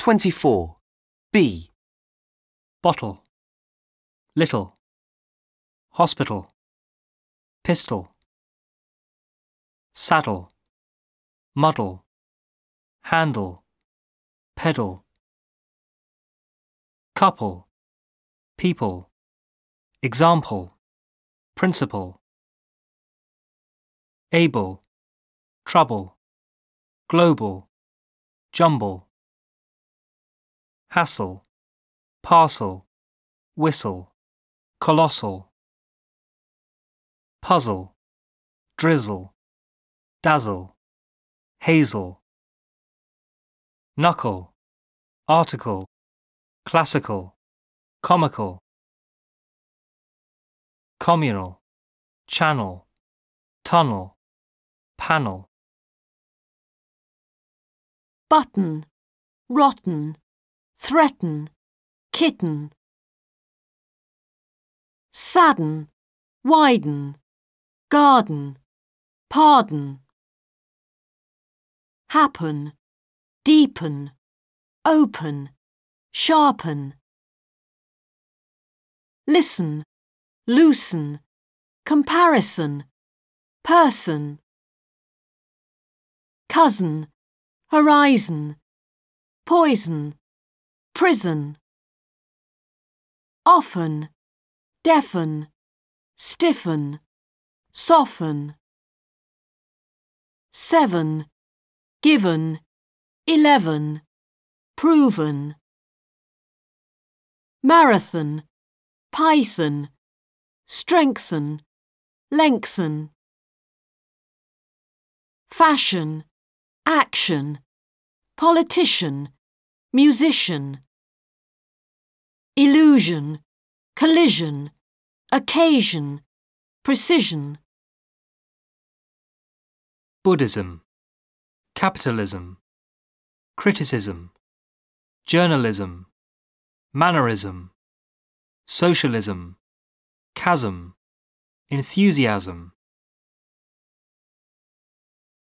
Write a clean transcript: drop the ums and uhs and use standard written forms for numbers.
24. B. Bottle, little, hospital, pistol, saddle, muddle, handle, pedal, couple, people, example, principle, able, trouble, global, jumble, hassle, parcel, whistle, colossal, puzzle, drizzle, dazzle, hazel, knuckle, article, classical, comical, communal, channel, tunnel, panel. Button, rotten, threaten, kitten. Sadden, widen, garden, pardon. Happen, deepen, open, sharpen. Listen, loosen, comparison, person. Cousin, horizon, poison, prison. Often, deafen, stiffen, soften. 7, given, 11, proven. Marathon, python, strengthen, lengthen. Fashion, action, politician, musician. Illusion, collision, occasion, precision. Buddhism, capitalism, criticism, journalism, mannerism, socialism, chasm, enthusiasm.